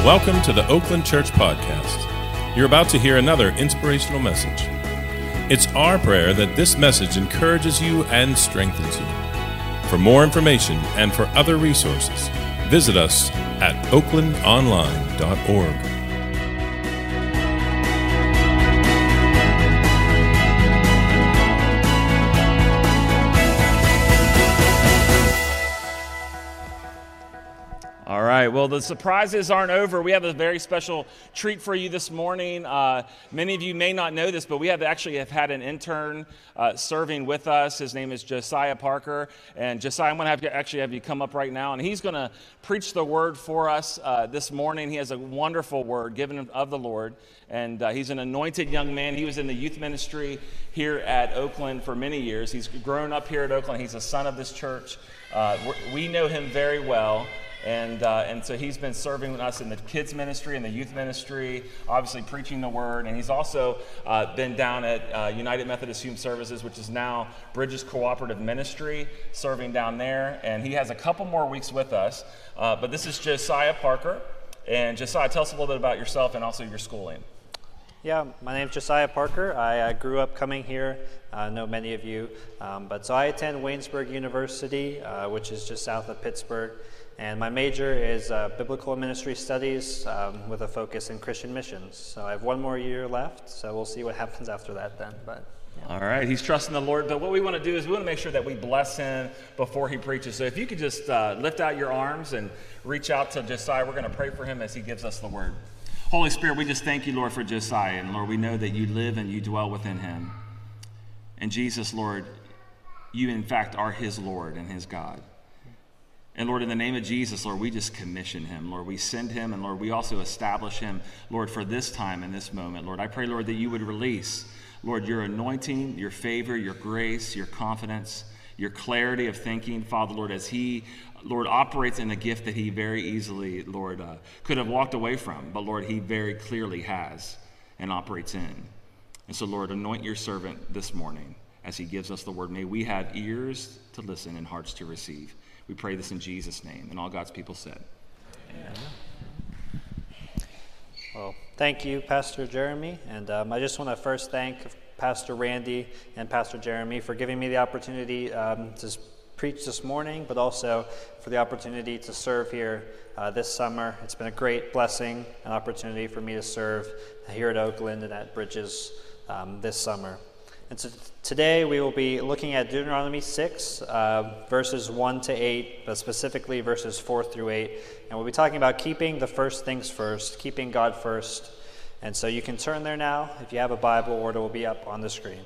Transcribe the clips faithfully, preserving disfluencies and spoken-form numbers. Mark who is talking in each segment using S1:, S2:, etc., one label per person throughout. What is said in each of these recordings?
S1: Welcome to the Oakland Church Podcast. You're about to hear another inspirational message. It's our prayer that this message encourages you and strengthens you. For more information and for other resources, visit us at oakland online dot org.
S2: All right, well, the surprises aren't over. We have a very special treat for you this morning. Uh, many of you may not know this, but we have actually have had an intern uh, serving with us. His name is Josiah Parker. And Josiah, I'm going to have to actually have you come up right now, and he's going to preach the word for us uh, this morning. He has a wonderful word given of the Lord, and uh, he's an anointed young man. He was in the youth ministry here at Oakland for many years. He's grown up here at Oakland. He's a son of this church. Uh, we know him very well. And uh, and so he's been serving with us in the kids ministry and the youth ministry, obviously preaching the word. And he's also uh, been down at uh, United Methodist Human Services, which is now Bridges Cooperative Ministry, serving down there. And he has a couple more weeks with us. Uh, but this is Josiah Parker. And Josiah, tell us a little bit about yourself and also your schooling.
S3: Yeah, my name's Josiah Parker. I uh, grew up coming here. I know many of you. Um, but so I attend Waynesburg University, uh, which is just south of Pittsburgh. And my major is uh, Biblical Ministry Studies um, with a focus in Christian missions. So I have one more year left, so we'll see what happens after that then. But yeah.
S2: All right, he's trusting the Lord. But what we want to do is we want to make sure that we bless him before he preaches. So if you could just uh, lift out your arms and reach out to Josiah, we're going to pray for him as he gives us the word. Holy Spirit, we just thank you, Lord, for Josiah. And Lord, we know that you live and you dwell within him. And Jesus, Lord, you in fact are his Lord and his God. And Lord, in the name of Jesus, Lord, we just commission him. Lord, we send him, and Lord, we also establish him, Lord, for this time and this moment. Lord, I pray, Lord, that you would release, Lord, your anointing, your favor, your grace, your confidence, your clarity of thinking, Father, Lord, as he, Lord, operates in a gift that he very easily, Lord, uh, could have walked away from, but Lord, he very clearly has and operates in. And so, Lord, anoint your servant this morning as he gives us the word. May we have ears to listen and hearts to receive. We pray this in Jesus' name, and all God's people said. Amen.
S3: Well, thank you, Pastor Jeremy. And um, I just want to first thank Pastor Randy and Pastor Jeremy for giving me the opportunity um, to preach this morning, but also for the opportunity to serve here uh, this summer. It's been a great blessing and opportunity for me to serve here at Oakland and at Bridges um, this summer. And so today we will be looking at Deuteronomy six, uh, verses one to eight, but specifically verses four through eight. And we'll be talking about keeping the first things first, keeping God first. And so you can turn there now if you have a Bible, or it will be up on the screen.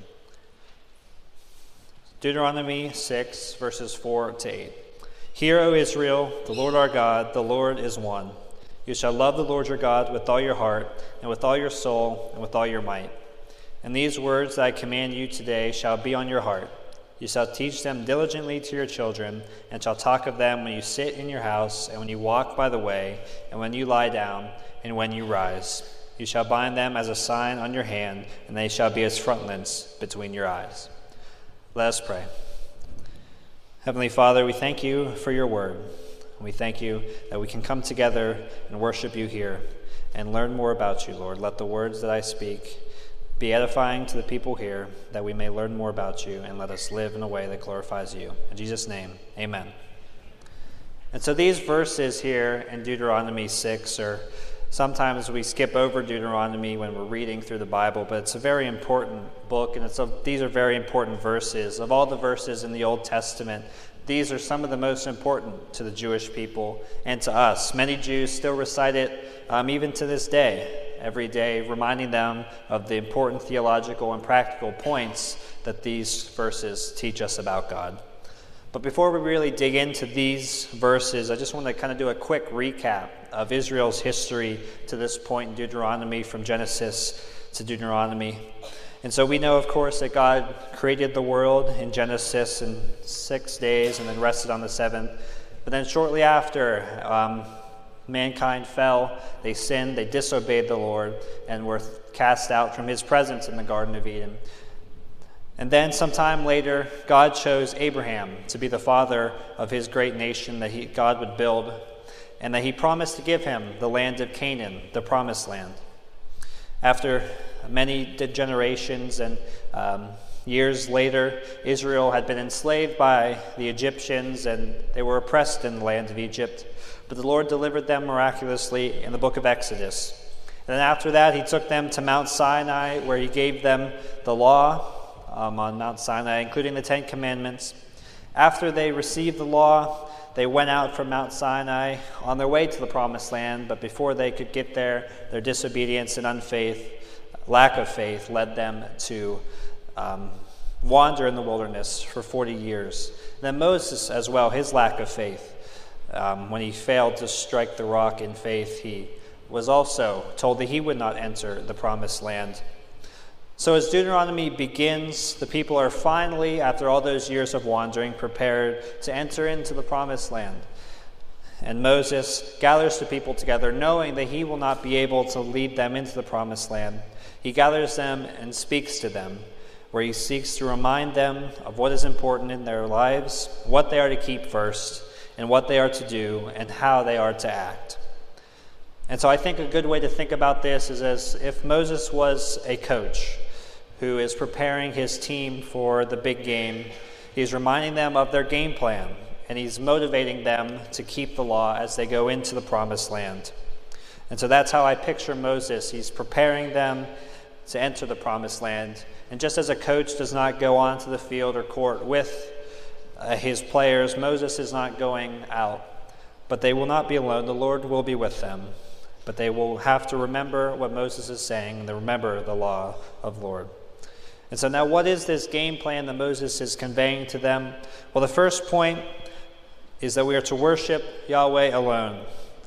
S3: Deuteronomy six, verses four to eight. Hear, O Israel, the Lord our God, the Lord is one. You shall love the Lord your God with all your heart, and with all your soul, and with all your might. And these words that I command you today shall be on your heart. You shall teach them diligently to your children, and shall talk of them when you sit in your house, and when you walk by the way, and when you lie down, and when you rise. You shall bind them as a sign on your hand, and they shall be as frontlets between your eyes. Let us pray. Heavenly Father, we thank you for your word. And we thank you that we can come together and worship you here and learn more about you, Lord. Let the words that I speak be edifying to the people here, that we may learn more about you, and let us live in a way that glorifies you. In Jesus' name, amen. And so these verses here in Deuteronomy six are, sometimes we skip over Deuteronomy when we're reading through the Bible, but it's a very important book, and it's a, these are very important verses. Of all the verses in the Old Testament, these are some of the most important to the Jewish people and to us. Many Jews still recite it um, even to this day. Every day, reminding them of the important theological and practical points that these verses teach us about God. But before we really dig into these verses, I just want to kind of do a quick recap of Israel's history to this point in Deuteronomy, from Genesis to Deuteronomy. And so we know, of course, that God created the world in Genesis in six days and then rested on the seventh. But then shortly after, um, mankind fell, they sinned, they disobeyed the Lord, and were cast out from his presence in the Garden of Eden. And then sometime later, God chose Abraham to be the father of his great nation that he, God would build. and that he promised to give him the land of Canaan, the promised land. After many generations and um, years later, Israel had been enslaved by the Egyptians, and they were oppressed in the land of Egypt. But the Lord delivered them miraculously in the book of Exodus. And then after that, he took them to Mount Sinai, where he gave them the law um, on Mount Sinai, including the Ten Commandments. After they received the law, they went out from Mount Sinai on their way to the promised land, but before they could get there, their disobedience and unfaith, lack of faith, led them to um, wander in the wilderness for forty years. And then Moses as well, his lack of faith. Um, when he failed to strike the rock in faith, he was also told that he would not enter the promised land. So as Deuteronomy begins, the people are finally, after all those years of wandering, prepared to enter into the promised land. And Moses gathers the people together, knowing that he will not be able to lead them into the promised land. He gathers them and speaks to them, where he seeks to remind them of what is important in their lives, what they are to keep first, and what they are to do, and how they are to act. And so I think a good way to think about this is as if Moses was a coach who is preparing his team for the big game. He's reminding them of their game plan, and he's motivating them to keep the law as they go into the promised land. And so that's how I picture Moses. He's preparing them to enter the promised land. And just as a coach does not go onto the field or court with uh, his players, Moses is not going out. But they will not be alone. The Lord will be with them. But they will have to remember what Moses is saying and remember the law of the Lord. And so now what is this game plan that Moses is conveying to them? Well, the first point is that we are to worship Yahweh alone.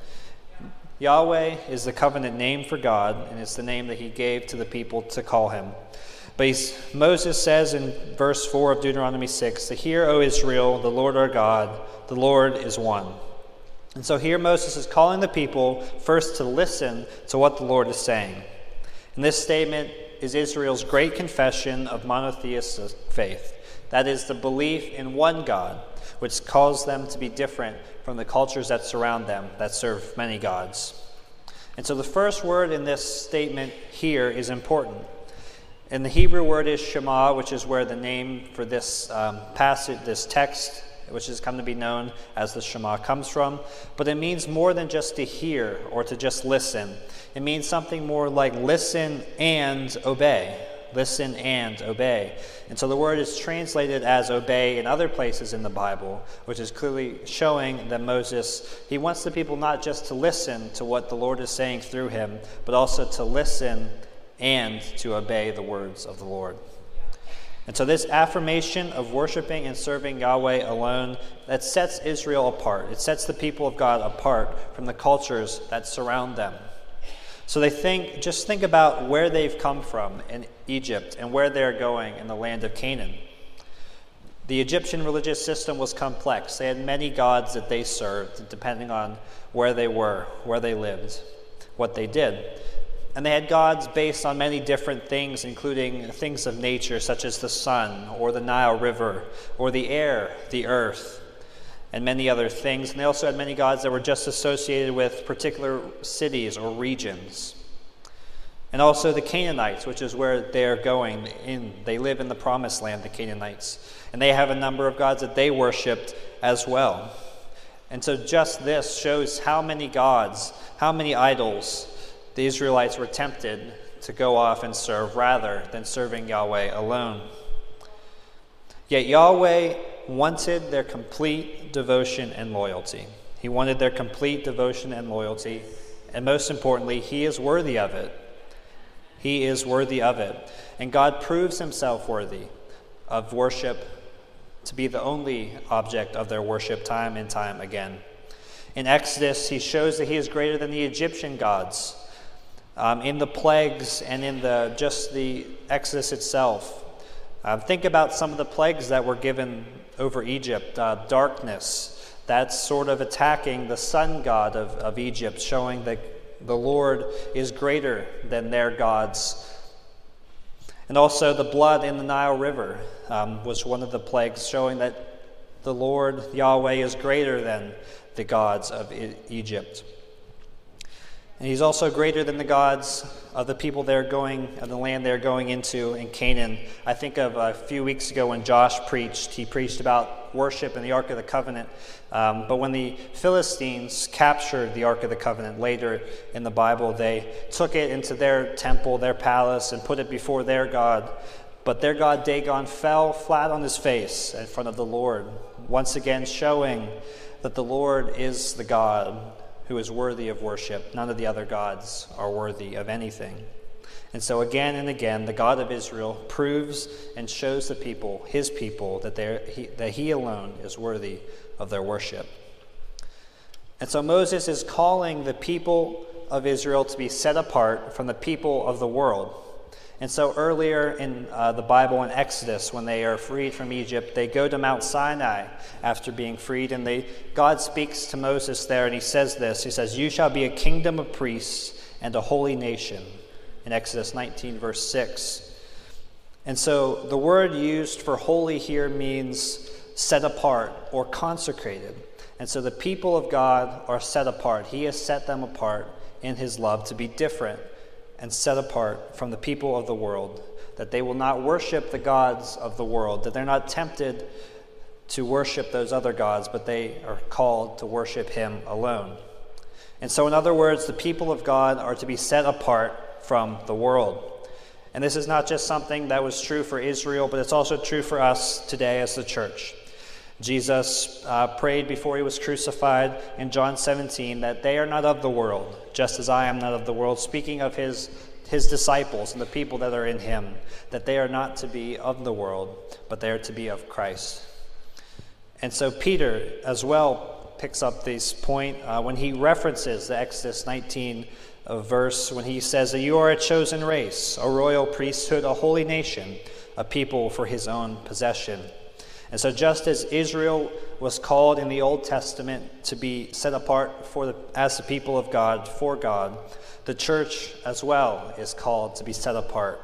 S3: Yahweh is the covenant name for God, and it's the name that he gave to the people to call him. But he's, Moses says in verse four of Deuteronomy six, that hear, O Israel, the Lord our God, the Lord is one. And so here Moses is calling the people first to listen to what the Lord is saying. And this statement is Israel's great confession of monotheistic faith. That is the belief in one God, which calls them to be different from the cultures that surround them, that serve many gods. And so the first word in this statement here is important. And the Hebrew word is Shema, which is where the name for this um, passage, this text, which has come to be known as the Shema, comes from. But it means more than just to hear or to just listen. It means something more like listen and obey. Listen and obey. And so the word is translated as obey in other places in the Bible, which is clearly showing that Moses, he wants the people not just to listen to what the Lord is saying through him, but also to listen and to obey the words of the Lord. And so this affirmation of worshiping and serving Yahweh alone, that sets Israel apart. It sets the people of God apart from the cultures that surround them. So they think, just think about where they've come from in Egypt and where they're going in the land of Canaan. The Egyptian religious system was complex. They had many gods that they served, depending on where they were, where they lived, what they did. And they had gods based on many different things, including things of nature, such as the sun, or the Nile River, or the air, the earth, and many other things. And they also had many gods that were just associated with particular cities or regions. And also the Canaanites, which is where they're going. In, they live in the promised land, the Canaanites. And they have a number of gods that they worshipped as well. And so just this shows how many gods, how many idols the Israelites were tempted to go off and serve rather than serving Yahweh alone. Yet Yahweh wanted their complete devotion and loyalty. He wanted their complete devotion and loyalty, and most importantly, he is worthy of it. He is worthy of it. And God proves himself worthy of worship to be the only object of their worship time and time again. In Exodus, he shows that he is greater than the Egyptian gods. Um, in the plagues and in the just the Exodus itself. Um, think about some of the plagues that were given over Egypt. Uh, darkness, that's sort of attacking the sun god of, of Egypt, showing that the Lord is greater than their gods. And also the blood in the Nile River um, was one of the plagues, showing that the Lord Yahweh is greater than the gods of E- Egypt. And he's also greater than the gods of the people they're going, of the land they're going into in Canaan. I think of a few weeks ago when Josh preached, he preached about worship in the Ark of the Covenant. Um, but when the Philistines captured the Ark of the Covenant later in the Bible, they took it into their temple, their palace, and put it before their God. But their god Dagon fell flat on his face in front of the Lord, once again showing that the Lord is the God who is worthy of worship. None of the other gods are worthy of anything. And so again and again, the God of Israel proves and shows the people, his people, that, he, that he alone is worthy of their worship. And so Moses is calling the people of Israel to be set apart from the people of the world. And so earlier in uh, the Bible in Exodus, when they are freed from Egypt, they go to Mount Sinai after being freed, and they God speaks to Moses there, and he says this. He says, "You shall be a kingdom of priests and a holy nation," in Exodus nineteen, verse six. And so the word used for holy here means set apart or consecrated. And so the people of God are set apart. He has set them apart in his love to be different and set apart from the people of the world, that they will not worship the gods of the world, that they're not tempted to worship those other gods, but they are called to worship him alone. And so, in other words, the people of God are to be set apart from the world. And this is not just something that was true for Israel, but it's also true for us today as the church. Jesus uh, prayed before he was crucified in John seventeen that they are not of the world, just as I am not of the world, speaking of his, his disciples and the people that are in him, that they are not to be of the world, but they are to be of Christ. And so Peter as well picks up this point uh, when he references the Exodus nineteen uh, verse, when he says that you are a chosen race, a royal priesthood, a holy nation, a people for his own possession. And so just as Israel was called in the Old Testament to be set apart for the, as the people of God, for God, the church as well is called to be set apart.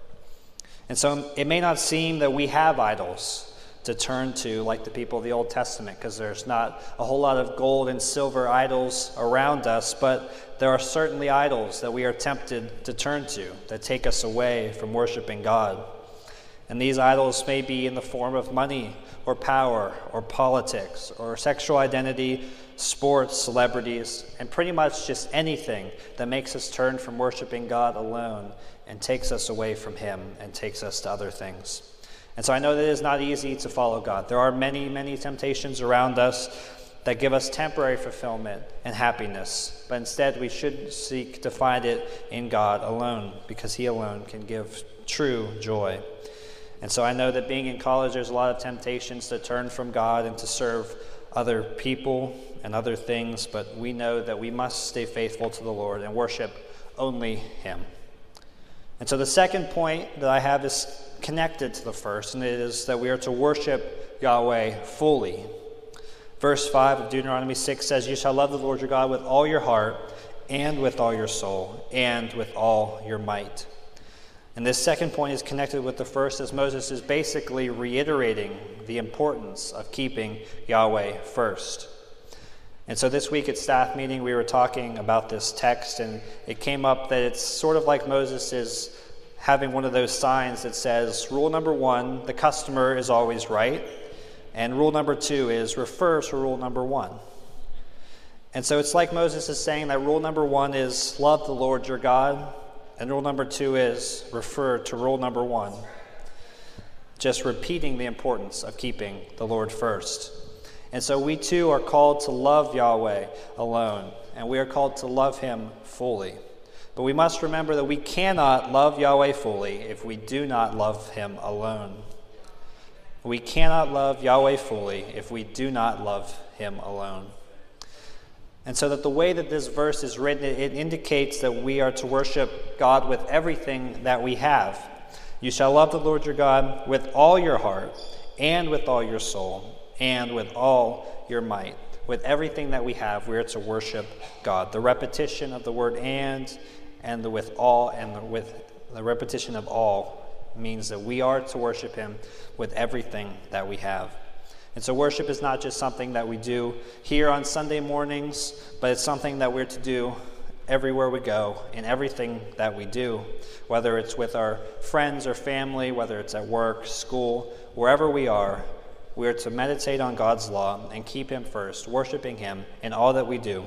S3: And so it may not seem that we have idols to turn to like the people of the Old Testament, because there's not a whole lot of gold and silver idols around us, but there are certainly idols that we are tempted to turn to that take us away from worshiping God. And these idols may be in the form of money or power or politics or sexual identity, sports, celebrities, and pretty much just anything that makes us turn from worshiping God alone and takes us away from him and takes us to other things. And so I know that it is not easy to follow God. There are many, many temptations around us that give us temporary fulfillment and happiness, but instead we should seek to find it in God alone, because he alone can give true joy. And so I know that being in college, there's a lot of temptations to turn from God and to serve other people and other things, but we know that we must stay faithful to the Lord and worship only him. And so the second point that I have is connected to the first, and it is that we are to worship Yahweh fully. Verse five of Deuteronomy six says, "You shall love the Lord your God with all your heart and with all your soul and with all your might." And this second point is connected with the first, as Moses is basically reiterating the importance of keeping Yahweh first. And so this week at staff meeting, we were talking about this text, and it came up that it's sort of like Moses is having one of those signs that says, rule number one, the customer is always right, and rule number two is refer to rule number one. And so it's like Moses is saying that rule number one is love the Lord your God, and rule number two is refer to rule number one. Just repeating the importance of keeping the Lord first. And so we too are called to love Yahweh alone, and we are called to love him fully. But we must remember that we cannot love Yahweh fully if we do not love him alone. We cannot love Yahweh fully if we do not love him alone. And so that the way that this verse is written, it indicates that we are to worship God with everything that we have. You shall love the Lord your God with all your heart and with all your soul and with all your might. With everything that we have, we are to worship God. The repetition of the word and, and the with all, and the with the repetition of all means that we are to worship him with everything that we have. And so worship is not just something that we do here on Sunday mornings, but it's something that we're to do everywhere we go, in everything that we do, whether it's with our friends or family, whether it's at work, school, wherever we are. We are to meditate on God's law and keep him first, worshiping him in all that we do.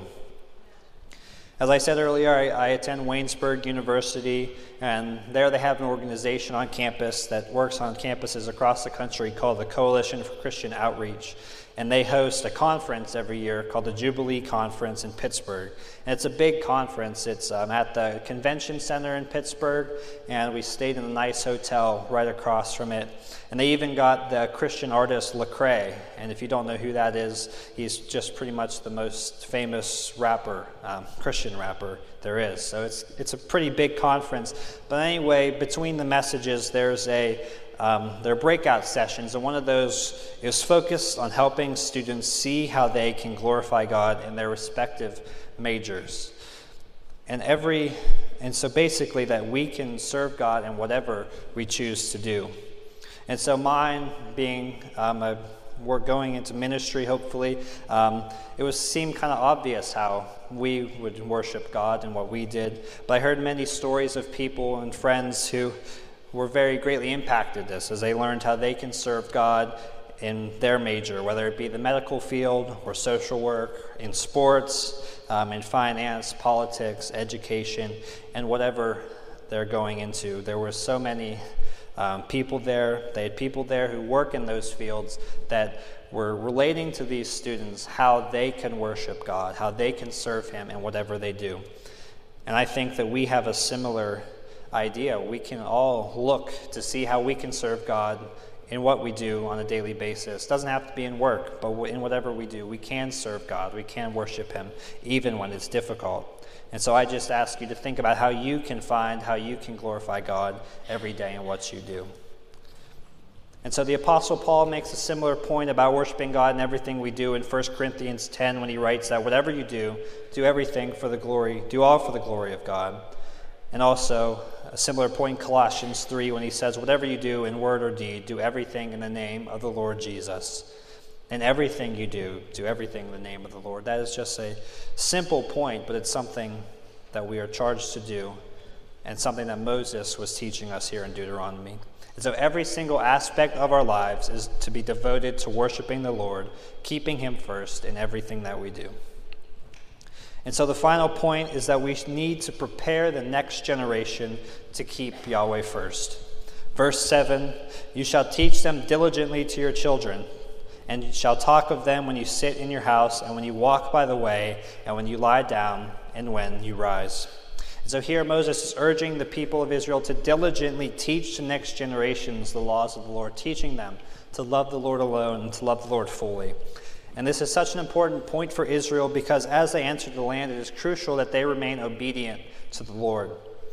S3: As I said earlier, I, I attend Waynesburg University, and there they have an organization on campus that works on campuses across the country called the Coalition for Christian Outreach. And they host a conference every year called the Jubilee Conference in Pittsburgh. And it's a big conference. It's um, at the Convention Center in Pittsburgh, and we stayed in a nice hotel right across from it. And they even got the Christian artist Lecrae. And if you don't know who that is, he's just pretty much the most famous rapper, um, Christian rapper there is. So it's it's a pretty big conference. But anyway, between the messages, there's a Um, there are breakout sessions, and one of those is focused on helping students see how they can glorify God in their respective majors. And every, and so basically that we can serve God in whatever we choose to do. And so mine being, um, a, we're going into ministry hopefully, um, it was seemed kind of obvious how we would worship God and what we did. But I heard many stories of people and friends who were very greatly impacted this as they learned how they can serve God in their major, whether it be the medical field or social work, in sports, um, in finance, politics, education, and whatever they're going into. There were so many um, people there. They had people there who work in those fields that were relating to these students how they can worship God, how they can serve him in whatever they do. And I think that we have a similar idea. We can all look to see how we can serve God in what we do on a daily basis. It doesn't have to be in work, but in whatever we do, we can serve God. We can worship him even when it's difficult. And so I just ask you to think about how you can find how you can glorify God every day in what you do. And so the Apostle Paul makes a similar point about worshiping God in everything we do in First Corinthians ten when he writes that whatever you do, do everything for the glory, do all for the glory of God. And also a similar point in Colossians three when he says, whatever you do in word or deed, do everything in the name of the Lord Jesus. And everything you do, do everything in the name of the Lord. That is just a simple point, but it's something that we are charged to do and something that Moses was teaching us here in Deuteronomy. And so every single aspect of our lives is to be devoted to worshiping the Lord, keeping him first in everything that we do. And so the final point is that we need to prepare the next generation to keep Yahweh first. Verse seven, you shall teach them diligently to your children, and you shall talk of them when you sit in your house, and when you walk by the way, and when you lie down, and when you rise. And so here Moses is urging the people of Israel to diligently teach the next generations the laws of the Lord, teaching them to love the Lord alone and to love the Lord fully. And this is such an important point for Israel because as they enter the land, it is crucial that they remain obedient to the Lord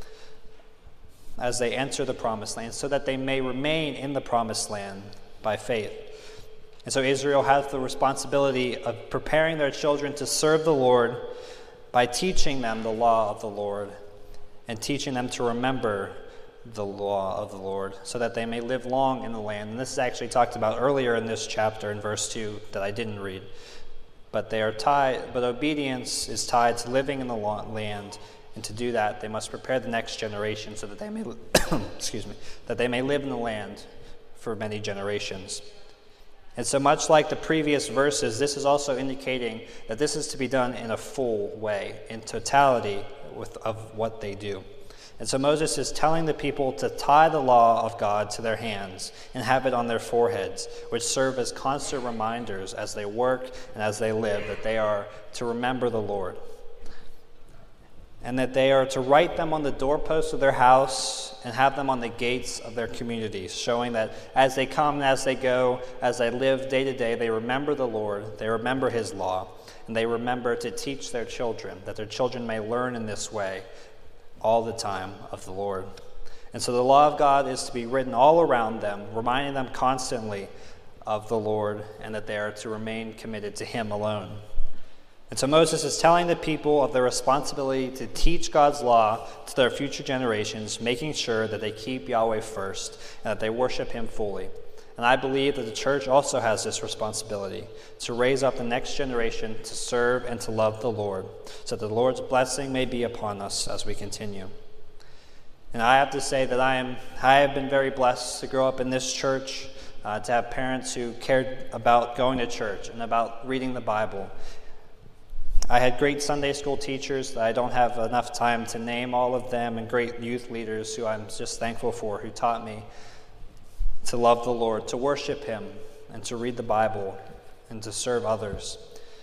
S3: as they enter the promised land, so that they may remain in the promised land by faith. And so Israel has the responsibility of preparing their children to serve the Lord by teaching them the law of the Lord and teaching them to remember the law of the Lord so that they may live long in the land. And this is actually talked about earlier in this chapter in verse two that I didn't read. But they are tied, but obedience is tied to living in the land, and to do that they must prepare the next generation so that they may excuse me, that they may live in the land for many generations. And so much like the previous verses, this is also indicating that this is to be done in a full way, in totality with, of what they do. And so Moses is telling the people to tie the law of God to their hands and have it on their foreheads, which serve as constant reminders as they work and as they live, that they are to remember the Lord. And that they are to write them on the doorposts of their house and have them on the gates of their communities, showing that as they come and as they go, as they live day to day, they remember the Lord, they remember his law, and they remember to teach their children, that their children may learn in this way all the time of the Lord. And so the law of God is to be written all around them, reminding them constantly of the Lord, and that they are to remain committed to him alone. And so Moses is telling the people of their responsibility to teach God's law to their future generations, making sure that they keep Yahweh first and that they worship him fully. And I believe that the church also has this responsibility to raise up the next generation to serve and to love the Lord, so that the Lord's blessing may be upon us as we continue. And I have to say that I am I have been very blessed to grow up in this church, uh, to have parents who cared about going to church and about reading the Bible. I had great Sunday school teachers that I don't have enough time to name all of them, and great youth leaders who I'm just thankful for, who taught me to love the Lord, to worship him, and to read the Bible, and to serve others.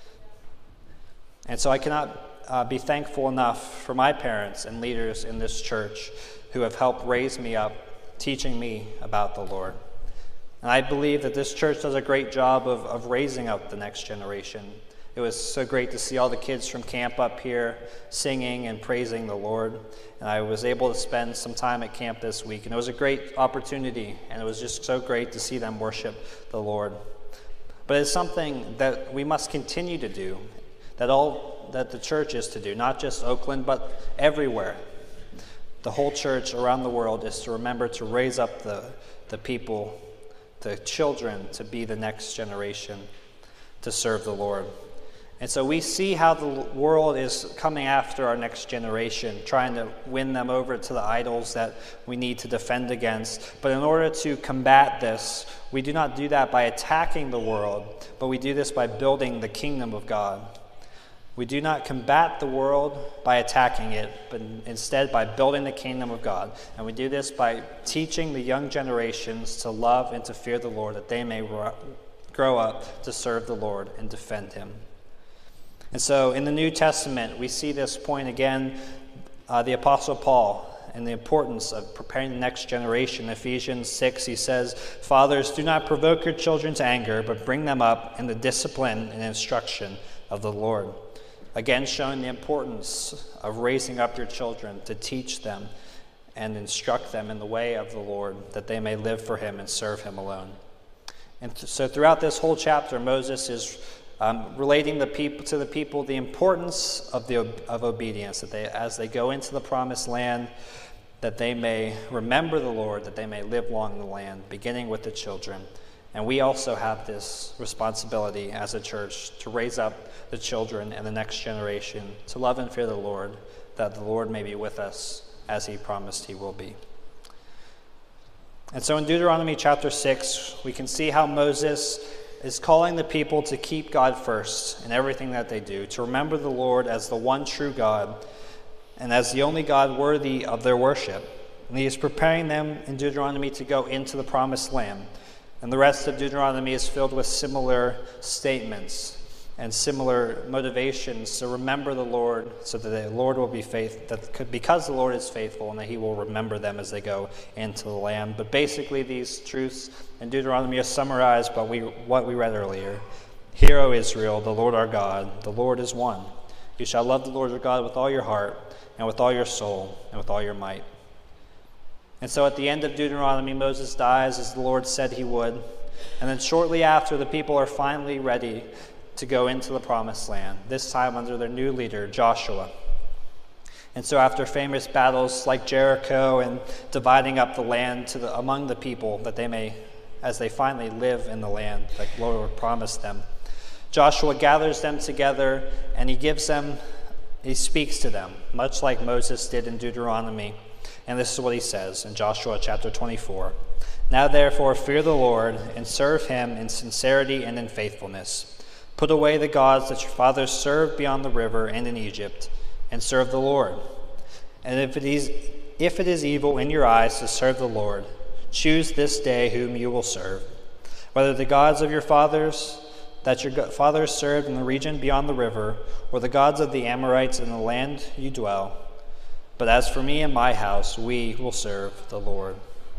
S3: And so I cannot uh, be thankful enough for my parents and leaders in this church who have helped raise me up, teaching me about the Lord. And I believe that this church does a great job of, of raising up the next generation. It was so great to see all the kids from camp up here singing and praising the Lord. And I was able to spend some time at camp this week, and it was a great opportunity, and it was just so great to see them worship the Lord. But it's something that we must continue to do, that all that the church is to do, not just Oakland, but everywhere. The whole church around the world is to remember to raise up the, the people, the children, to be the next generation, to serve the Lord. And so we see how the world is coming after our next generation, trying to win them over to the idols that we need to defend against. But in order to combat this, we do not do that by attacking the world, but we do this by building the kingdom of God. We do not combat the world by attacking it, but instead by building the kingdom of God. And we do this by teaching the young generations to love and to fear the Lord, that they may grow up to serve the Lord and defend him. And so in the New Testament, we see this point again, uh, the Apostle Paul, and the importance of preparing the next generation. In Ephesians six, he says, "Fathers, do not provoke your children to anger, but bring them up in the discipline and instruction of the Lord." Again, showing the importance of raising up your children, to teach them and instruct them in the way of the Lord, that they may live for him and serve him alone. And th- so throughout this whole chapter, Moses is Um, relating the people to the people the importance of the of obedience, that they, as they go into the promised land, that they may remember the Lord, that they may live long in the land, beginning with the children. And we also have this responsibility as a church to raise up the children and the next generation to love and fear the Lord, that the Lord may be with us as he promised he will be. And so in Deuteronomy chapter six, we can see how Moses is calling the people to keep God first in everything that they do, to remember the Lord as the one true God and as the only God worthy of their worship. And he is preparing them in Deuteronomy to go into the promised land. And the rest of Deuteronomy is filled with similar statements and similar motivations to remember the Lord, so that the Lord will be faithful, that because the Lord is faithful, and that he will remember them as they go into the land. But basically these truths in Deuteronomy are summarized by we, what we read earlier. "Hear, O Israel, the Lord our God, the Lord is one. You shall love the Lord your God with all your heart, and with all your soul, and with all your might." And so at the end of Deuteronomy, Moses dies as the Lord said he would. And then shortly after, the people are finally ready to go into the promised land, this time under their new leader, Joshua. And so after famous battles like Jericho and dividing up the land to the, among the people, that they may, as they finally live in the land that the Lord promised them, Joshua gathers them together, and he gives them, he speaks to them, much like Moses did in Deuteronomy. And this is what he says in Joshua chapter twenty-four. "Now therefore fear the Lord, and serve him in sincerity and in faithfulness. Put away the gods that your fathers served beyond the river and in Egypt, and serve the Lord. And if it is if it is evil in your eyes to serve the Lord, choose this day whom you will serve, whether the gods of your fathers that your fathers served in the region beyond the river, or the gods of the Amorites in the land you dwell. But as for me and my house, we will serve the Lord."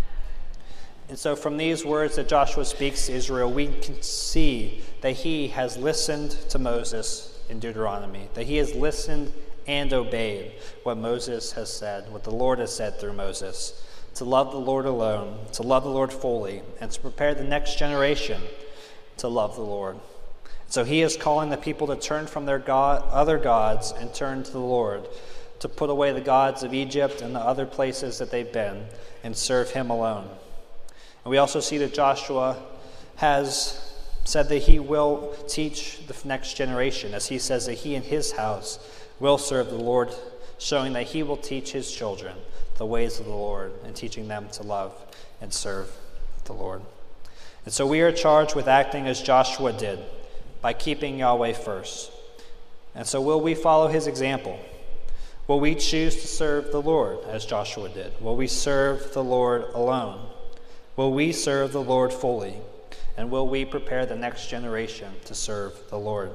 S3: And so from these words that Joshua speaks to Israel, we can see that he has listened to Moses in Deuteronomy, that he has listened and obeyed what Moses has said, what the Lord has said through Moses, to love the Lord alone, to love the Lord fully, and to prepare the next generation to love the Lord. So he is calling the people to turn from their god, other gods and turn to the Lord, to put away the gods of Egypt and the other places that they've been and serve him alone. And we also see that Joshua has said that he will teach the next generation, as he says that he and his house will serve the Lord, showing that he will teach his children the ways of the Lord and teaching them to love and serve the Lord. And so we are charged with acting as Joshua did, by keeping Yahweh first. And so will we follow his example? Will we choose to serve the Lord as Joshua did? Will we serve the Lord alone? Will we serve the Lord fully? And will we prepare the next generation to serve the Lord?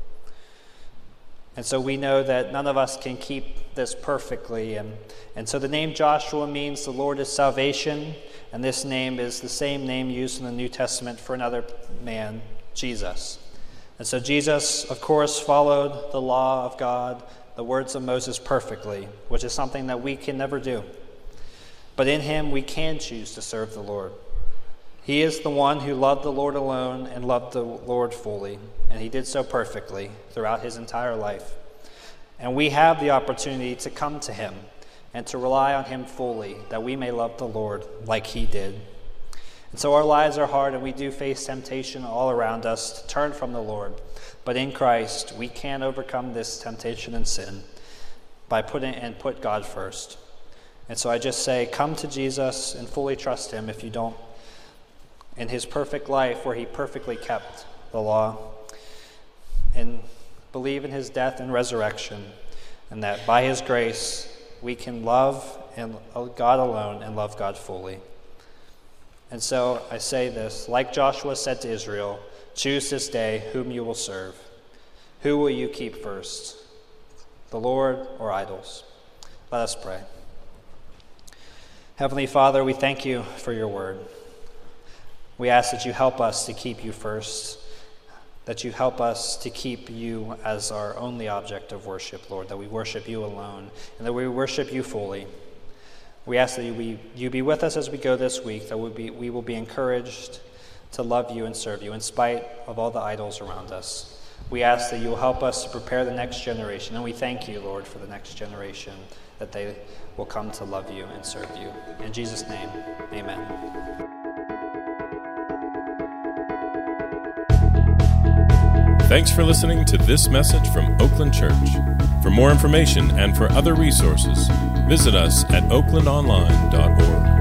S3: And so we know that none of us can keep this perfectly. And, and so the name Joshua means the Lord is salvation. And this name is the same name used in the New Testament for another man, Jesus. And so Jesus, of course, followed the law of God, the words of Moses perfectly, which is something that we can never do. But in him we can choose to serve the Lord. He is the one who loved the Lord alone and loved the Lord fully, and he did so perfectly throughout his entire life. And we have the opportunity to come to him and to rely on him fully, that we may love the Lord like he did. And so our lives are hard, and we do face temptation all around us to turn from the Lord. But in Christ, we can overcome this temptation and sin by putting and put God first. And so I just say, come to Jesus and fully trust him if you don't, in his perfect life where he perfectly kept the law, and believe in his death and resurrection, and that by his grace we can love and God alone and love God fully. And so I say this, like Joshua said to Israel, choose this day whom you will serve. Who will you keep first, the Lord or idols? Let us pray. Heavenly Father, we thank you for your word. We ask that you help us to keep you first, that you help us to keep you as our only object of worship, Lord, that we worship you alone, and that we worship you fully. We ask that you be, you be with us as we go this week, that we, be, we will be encouraged to love you and serve you in spite of all the idols around us. We ask that you will help us to prepare the next generation, and we thank you, Lord, for the next generation, that they will come to love you and serve you. In Jesus' name, amen.
S1: Thanks for listening to this message from Oakland Church. For more information and for other resources, visit us at oakland online dot org.